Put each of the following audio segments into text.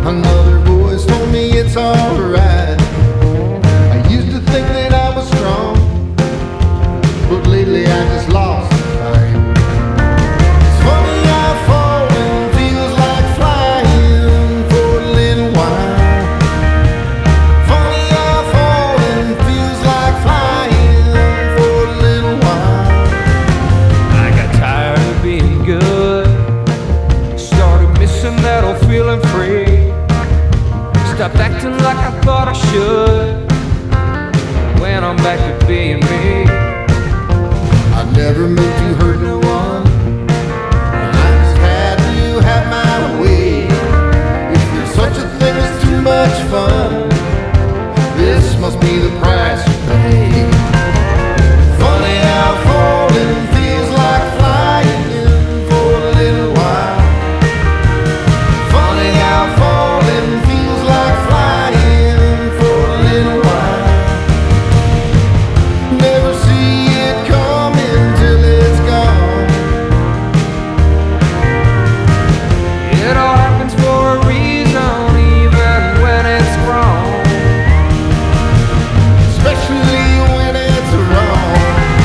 Another voice told me it's alright. I used to think that I was strong, but lately I just lost the fight. It's funny how falling feels like flying for a little while. Funny how falling feels like flying for a little while. I got tired of being good, started missing that old feeling free. Stopped acting like I thought I should, when I'm back to being me. I never meant to hurt no one, I just had to have my way. If there's such a thing as too much fun, this must be the price you pay. Funny how falling feels like flying for a little while. Funny how falling feels like flying for a little while. Never see it coming till it's gone. It all happens for a reason, even when it's wrong. Especially when it's wrong.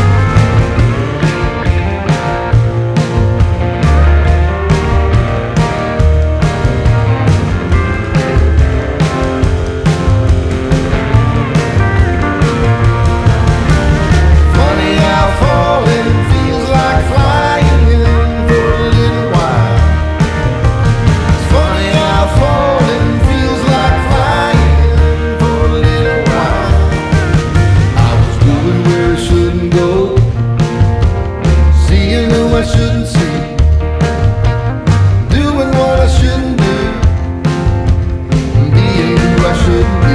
Funny how falling feels like flying for a little while. It's funny how falling feels like flying for a little while. I was going where I shouldn't go, seeing who I shouldn't see, doing what I shouldn't do, being who I shouldn't be.